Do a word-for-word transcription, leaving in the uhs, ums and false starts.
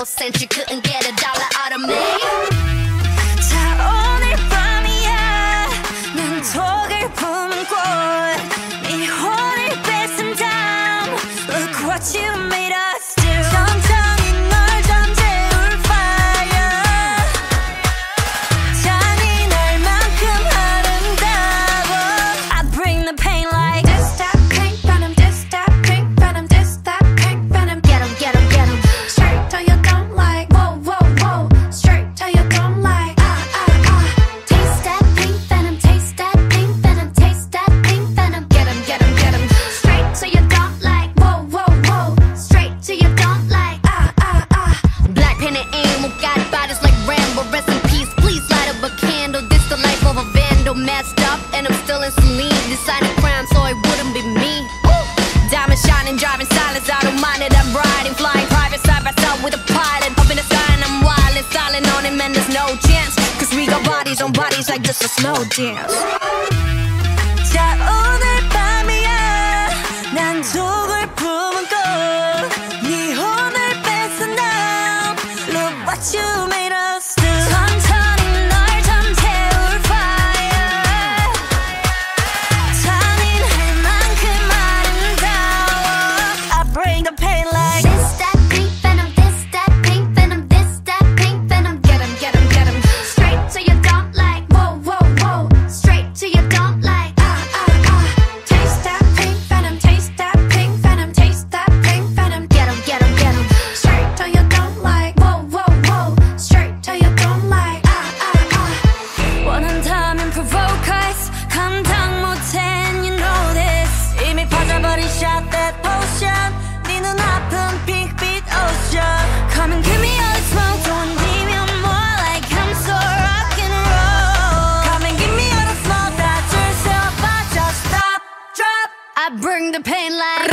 cent you couldn't get a dollar out of me. 자 오늘 밤이야 난 독을 품은 꽃네 혼을 뺏은 다음 Look what you made us do. 천천히 널 잠재울 fire 잔인할 만큼 아름다워 I bring the pain like This that pink venom, this that pink venom, this that pink venom. Get 'em, get 'em, get 'em. Straight till you don't like. Whoa, whoa, whoa. Straight till you don't like. Ah, ah, ah. Taste that pink venom, taste that pink venom, taste that pink venom. Get 'em, get 'em, get 'em. Straight till you don't like. Whoa, whoa, whoa. Straight till you don't like. Ah, ah, ah. Black pen and ink, got bodies like Rambo. Rest in peace, please light up a candle. This the life of a vandal, messed up, and I'm still in saline. Decided crime, so it wouldn't be me. Woo! Diamond shining, driving silence, I don't mind it. I'm riding, flying private side by side with a pilot. Up in the sky and I'm wild and silent on him, and there's no chance. Cause we got bodies on bodies like this a slow dance. 자 오늘 밤이야 난 독을 품은 꽃네 혼을 뺏은 다음 Look what you made us do. 천천히 널 잠재울 fire 잔인할 만큼 아름다워 I bring the pain like This that pink venom, this that pink venom, this that pink venom. Get 'em, get 'em, get 'em. Straight till you don't like. Whoa, whoa, whoa. Straight till you don't like. Ah, ah, ah. Taste that pink venom, taste that pink venom, taste that pink venom. Get 'em, get 'em, get 'em. Straight till you don't like. Whoa, whoa, whoa. Straight till you don't like. Ah, ah, ah. 원한다면 provoke us 감당 못해 and you know this 이미 빠져버린 shot that potion 네 눈앞은 빅빛 ocean Come and give me all the smoke 던지면 more like I'm so rock and roll Come and give me all the smoke 다 줄 수 없어 just stop drop I bring the pain like.